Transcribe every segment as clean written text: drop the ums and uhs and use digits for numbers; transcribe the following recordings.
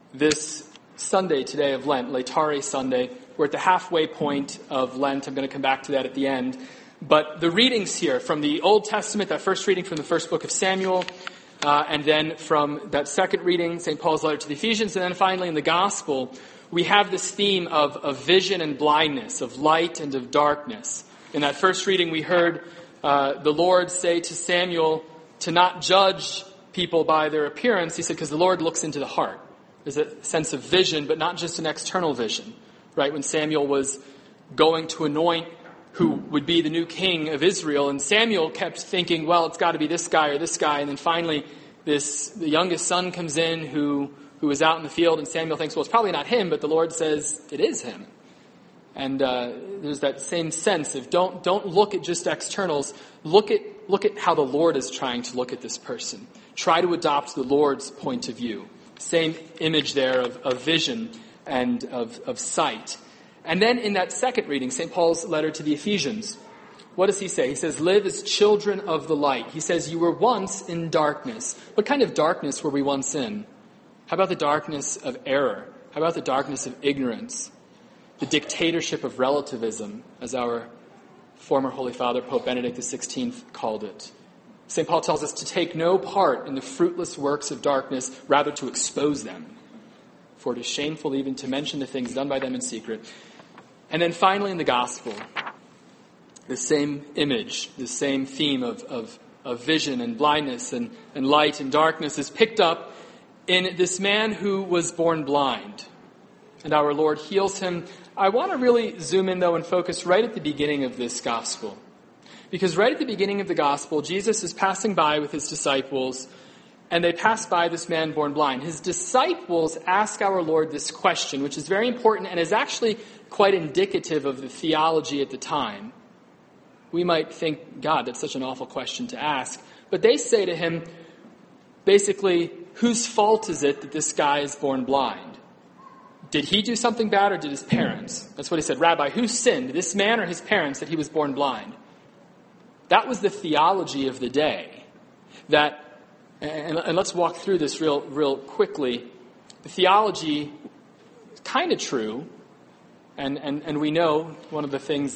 This Sunday today of Lent, Laetare Sunday, we're at the halfway point of Lent. I'm going to come back to that at the end. But the readings here from the Old Testament, that first reading from the first book of Samuel, and then from that second reading, St. Paul's letter to the Ephesians, and then finally in the Gospel, we have this theme of vision and blindness, of light and of darkness. In that first reading, we heard the Lord say to Samuel to not judge people by their appearance. He said, because the Lord looks into the heart. There's a sense of vision, but not just an external vision. Right? When Samuel was going to anoint who would be the new king of Israel, and Samuel kept thinking, well, it's got to be this guy or this guy, and then finally the youngest son comes in who is out in the field, and Samuel thinks, well, it's probably not him, but the Lord says it is him. And there's that same sense of don't look at just externals. Look at how the Lord is trying to look at this person. Try to adopt the Lord's point of view. Same image there of vision and of sight. And then in that second reading, St. Paul's letter to the Ephesians, what does he say? He says, live as children of the light. He says, you were once in darkness. What kind of darkness were we once in? How about the darkness of error? How about the darkness of ignorance? The dictatorship of relativism, as our former Holy Father, Pope Benedict XVI, called it. St. Paul tells us to take no part in the fruitless works of darkness, rather to expose them. For it is shameful even to mention the things done by them in secret. And then finally in the Gospel, the same image, the same theme of vision and blindness and light and darkness is picked up in this man who was born blind. And our Lord heals him. I want to really zoom in, though, and focus right at the beginning of this Gospel. Because right at the beginning of the Gospel, Jesus is passing by with his disciples, and they pass by this man born blind. His disciples ask our Lord this question, which is very important and is actually quite indicative of the theology at the time. We might think, God, that's such an awful question to ask. But they say to him, basically, whose fault is it that this guy is born blind? Did he do something bad or did his parents? That's what he said. Rabbi, who sinned, this man or his parents, that he was born blind? That was the theology of the day. And let's walk through this real quickly. The theology is kind of true, and we know one of the things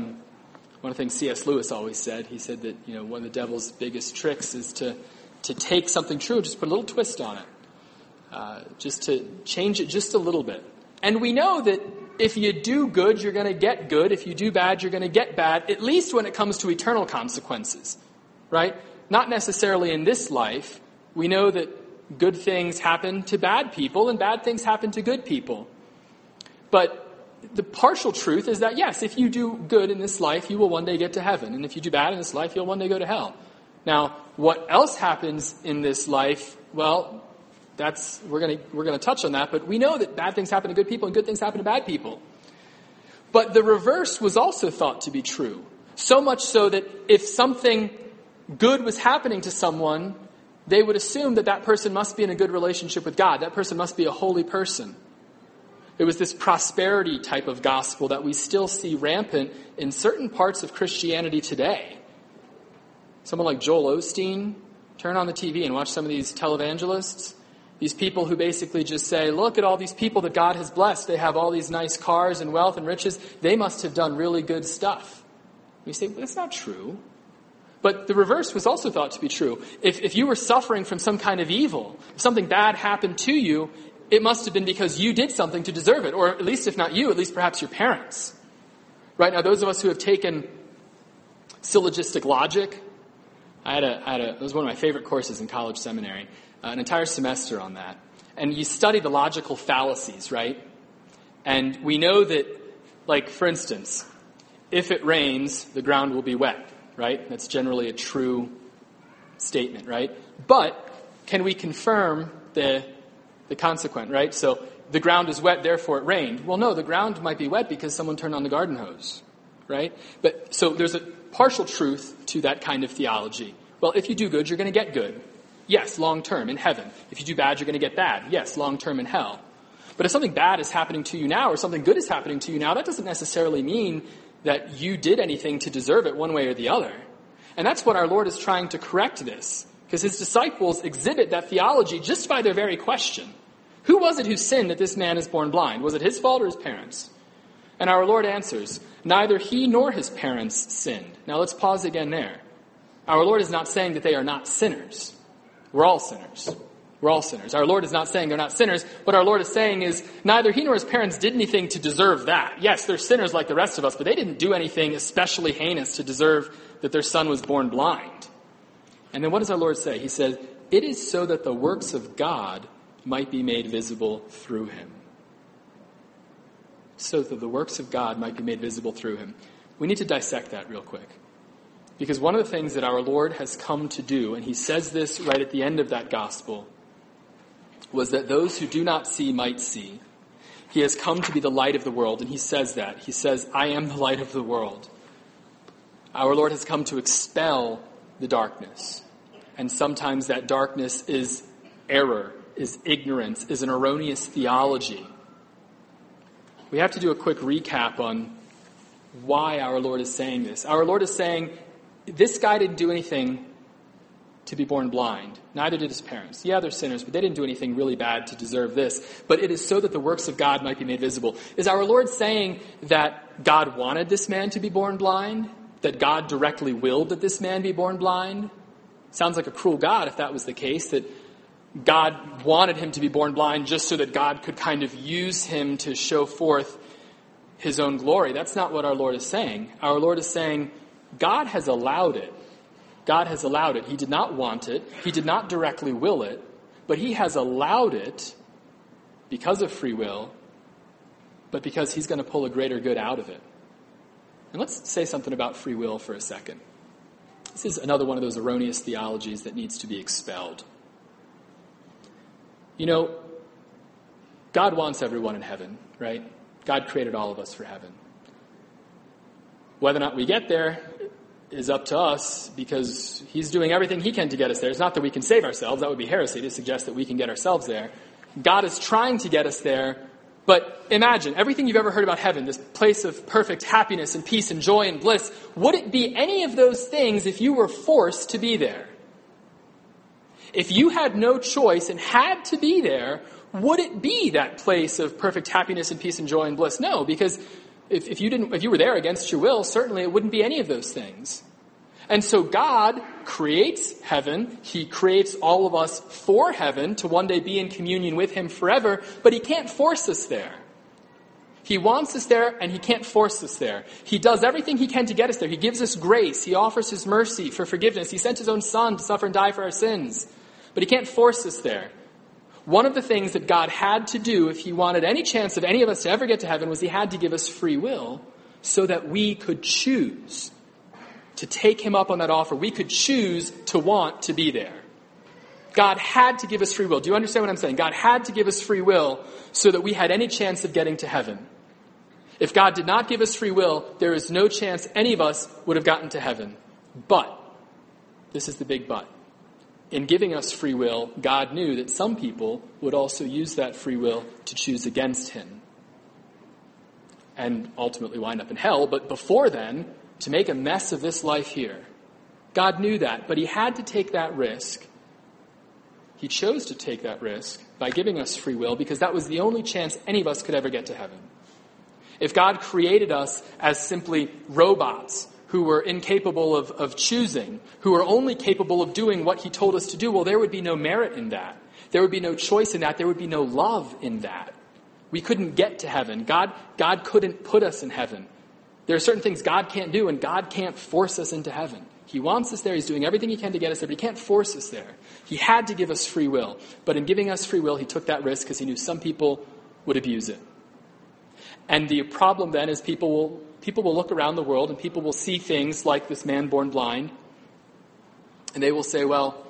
C.S. Lewis always said. He said that one of the devil's biggest tricks is to take something true and just put a little twist on it, just to change it just a little bit. And we know that if you do good, you're going to get good. If you do bad, you're going to get bad, at least when it comes to eternal consequences, right? Not necessarily in this life. We know that good things happen to bad people and bad things happen to good people. But the partial truth is that, yes, if you do good in this life, you will one day get to heaven. And if you do bad in this life, you'll one day go to hell. Now, what else happens in this life? Well, we're going to touch on that, but we know that bad things happen to good people and good things happen to bad people. But the reverse was also thought to be true. So much so that if something good was happening to someone, they would assume that person must be in a good relationship with God. That person must be a holy person. It was this prosperity type of gospel that we still see rampant in certain parts of Christianity today. Someone like Joel Osteen, turn on the TV and watch some of these televangelists. These people who basically just say, look at all these people that God has blessed. They have all these nice cars and wealth and riches. They must have done really good stuff. We say, well, that's not true. But the reverse was also thought to be true. If you were suffering from some kind of evil, if something bad happened to you, it must have been because you did something to deserve it. Or at least if not you, at least perhaps your parents. Right now, those of us who have taken syllogistic logic, it was one of my favorite courses in college seminary. An entire semester on that. And you study the logical fallacies, right? And we know that, like, for instance, if it rains, the ground will be wet, right? That's generally a true statement, right? But can we confirm the consequent, right? So the ground is wet, therefore it rained. Well, no, the ground might be wet because someone turned on the garden hose, right? But so there's a partial truth to that kind of theology. Well, if you do good, you're going to get good. Yes, long term in heaven. If you do bad, you're going to get bad. Yes, long term in hell. But if something bad is happening to you now or something good is happening to you now, that doesn't necessarily mean that you did anything to deserve it one way or the other. And that's what our Lord is trying to correct this. Because his disciples exhibit that theology just by their very question. Who was it who sinned that this man is born blind? Was it his fault or his parents? And our Lord answers, neither he nor his parents sinned. Now let's pause again there. Our Lord is not saying that they are not sinners. We're all sinners. We're all sinners. Our Lord is not saying they're not sinners. What our Lord is saying is neither he nor his parents did anything to deserve that. Yes, they're sinners like the rest of us, but they didn't do anything especially heinous to deserve that their son was born blind. And then what does our Lord say? He says, it is so that the works of God might be made visible through him. So that the works of God might be made visible through him. We need to dissect that real quick. Because one of the things that our Lord has come to do, and he says this right at the end of that gospel, was that those who do not see might see. He has come to be the light of the world, and he says that. He says, I am the light of the world. Our Lord has come to expel the darkness. And sometimes that darkness is error, is ignorance, is an erroneous theology. We have to do a quick recap on why our Lord is saying this. Our Lord is saying, this guy didn't do anything to be born blind. Neither did his parents. Yeah, they're sinners, but they didn't do anything really bad to deserve this. But it is so that the works of God might be made visible. Is our Lord saying that God wanted this man to be born blind? That God directly willed that this man be born blind? Sounds like a cruel God if that was the case, that God wanted him to be born blind just so that God could kind of use him to show forth his own glory. That's not what our Lord is saying. Our Lord is saying, God has allowed it. God has allowed it. He did not want it. He did not directly will it. But he has allowed it because of free will, but because he's going to pull a greater good out of it. And let's say something about free will for a second. This is another one of those erroneous theologies that needs to be expelled. You know, God wants everyone in heaven, right? God created all of us for heaven. Whether or not we get there is up to us because he's doing everything he can to get us there. It's not that we can save ourselves. That would be heresy to suggest that we can get ourselves there. God is trying to get us there. But imagine everything you've ever heard about heaven, this place of perfect happiness and peace and joy and bliss. Would it be any of those things if you were forced to be there? If you had no choice and had to be there, would it be that place of perfect happiness and peace and joy and bliss? No, because if you were there against your will, certainly it wouldn't be any of those things. And so God creates heaven. He creates all of us for heaven to one day be in communion with him forever, but he can't force us there. He wants us there and he can't force us there. He does everything he can to get us there. He gives us grace. He offers his mercy for forgiveness. He sent his own son to suffer and die for our sins, but he can't force us there. One of the things that God had to do if he wanted any chance of any of us to ever get to heaven was he had to give us free will so that we could choose to take him up on that offer. We could choose to want to be there. God had to give us free will. Do you understand what I'm saying? God had to give us free will so that we had any chance of getting to heaven. If God did not give us free will, there is no chance any of us would have gotten to heaven. But, this is the big but. In giving us free will, God knew that some people would also use that free will to choose against him and ultimately wind up in hell. But before then, to make a mess of this life here, God knew that, but he had to take that risk. He chose to take that risk by giving us free will because that was the only chance any of us could ever get to heaven. If God created us as simply robots who were incapable of choosing, who were only capable of doing what he told us to do, well, there would be no merit in that. There would be no choice in that. There would be no love in that. We couldn't get to heaven. God couldn't put us in heaven. There are certain things God can't do, and God can't force us into heaven. He wants us there. He's doing everything he can to get us there, but he can't force us there. He had to give us free will. But in giving us free will, he took that risk because he knew some people would abuse it. And the problem then is people will look around the world and people will see things like this man born blind, and they will say, well,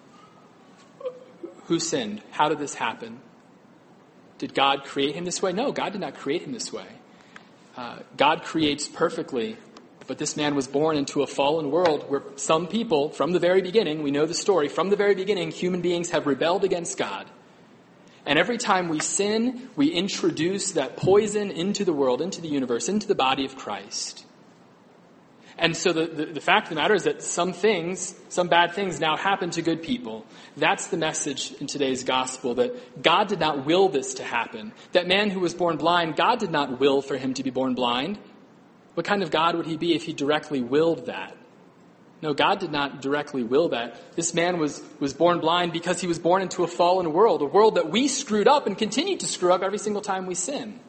who sinned? How did this happen? Did God create him this way? No, God did not create him this way. God creates perfectly, but this man was born into a fallen world where some people, from the very beginning, we know the story, from the very beginning, human beings have rebelled against God. And every time we sin, we introduce that poison into the world, into the universe, into the body of Christ. And so the fact of the matter is that some bad things now happen to good people. That's the message in today's gospel, that God did not will this to happen. That man who was born blind, God did not will for him to be born blind. What kind of God would he be if he directly willed that? No, God did not directly will that. This man was born blind because he was born into a fallen world, a world that we screwed up and continue to screw up every single time we sin.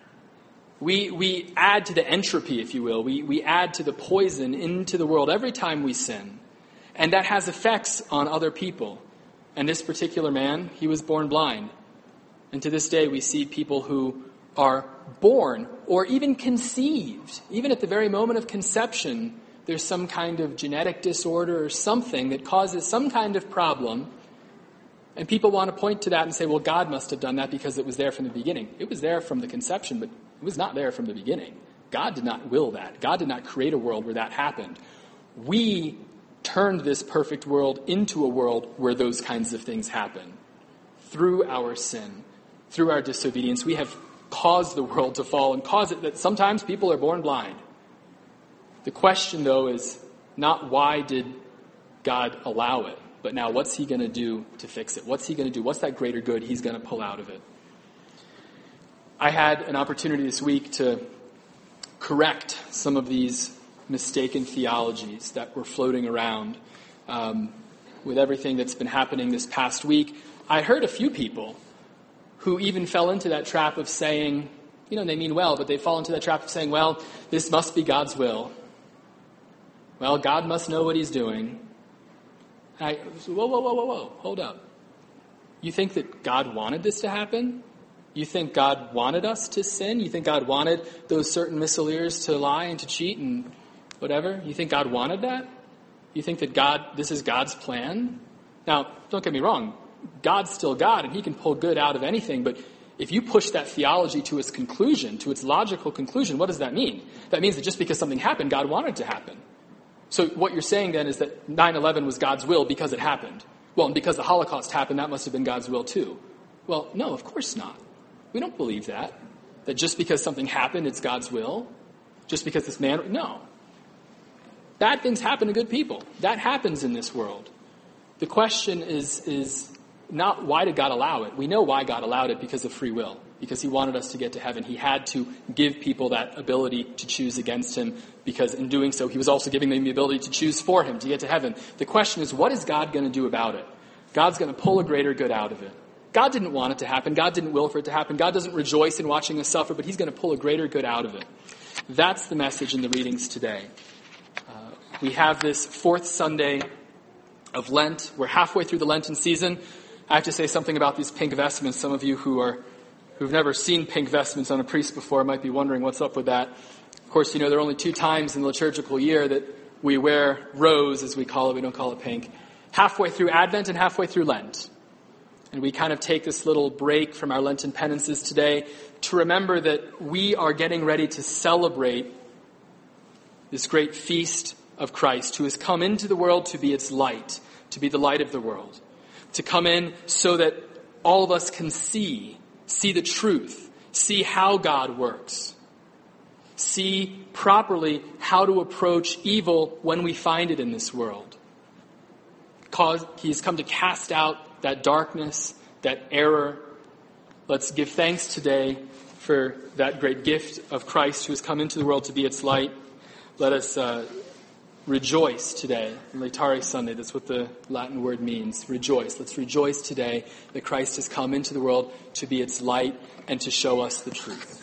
We add to the entropy, if you will. We add to the poison into the world every time we sin. And that has effects on other people. And this particular man, he was born blind. And to this day, we see people who are born or even conceived. Even at the very moment of conception, there's some kind of genetic disorder or something that causes some kind of problem. And people want to point to that and say, well, God must have done that because it was there from the beginning. It was there from the conception, but it was not there from the beginning. God did not will that. God did not create a world where that happened. We turned this perfect world into a world where those kinds of things happen. Through our sin, through our disobedience, we have caused the world to fall and caused it that sometimes people are born blind. The question, though, is not why did God allow it, but now what's he going to do to fix it? What's he going to do? What's that greater good he's going to pull out of it? I had an opportunity this week to correct some of these mistaken theologies that were floating around with everything that's been happening this past week. I heard a few people who even fell into that trap of saying, they mean well, but they fall into that trap of saying, well, this must be God's will. Well, God must know what he's doing. Whoa, hold up. You think that God wanted this to happen? You think God wanted us to sin? You think God wanted those certain missileers to lie and to cheat and whatever? You think God wanted that? You think that this is God's plan? Now, don't get me wrong. God's still God, and he can pull good out of anything, but if you push that theology to its conclusion, to its logical conclusion, what does that mean? That means that just because something happened, God wanted it to happen. So what you're saying then is that 9/11 was God's will because it happened. Well, and because the Holocaust happened, that must have been God's will too. Well, no, of course not. We don't believe that just because something happened, it's God's will. Just because this man, no. Bad things happen to good people. That happens in this world. The question is not why did God allow it. We know why God allowed it because of free will. Because he wanted us to get to heaven. He had to give people that ability to choose against him, because in doing so, he was also giving them the ability to choose for him to get to heaven. The question is, what is God going to do about it? God's going to pull a greater good out of it. God didn't want it to happen. God didn't will for it to happen. God doesn't rejoice in watching us suffer, but he's going to pull a greater good out of it. That's the message in the readings today. We have this fourth Sunday of Lent. We're halfway through the Lenten season. I have to say something about these pink vestments. Some of you who've never seen pink vestments on a priest before might be wondering what's up with that. Of course, there are only 2 times in the liturgical year that we wear rose, as we call it. We don't call it pink. Halfway through Advent and halfway through Lent. And we kind of take this little break from our Lenten penances today to remember that we are getting ready to celebrate this great feast of Christ, who has come into the world to be its light, to be the light of the world. To come in so that all of us can see the truth, see how God works, see properly how to approach evil when we find it in this world. Because he's come to cast out that darkness, that error. Let's give thanks today for that great gift of Christ who has come into the world to be its light. Let us rejoice today. Laetare Sunday, that's what the Latin word means. Rejoice. Let's rejoice today that Christ has come into the world to be its light and to show us the truth.